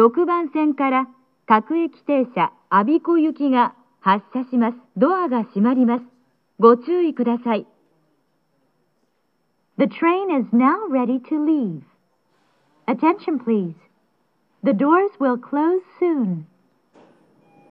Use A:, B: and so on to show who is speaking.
A: 6番線から各駅停車我孫子行きが発車します。ドアが閉まります。ご注意ください。
B: The train is now ready to leave. Attention, please. The doors will close soon.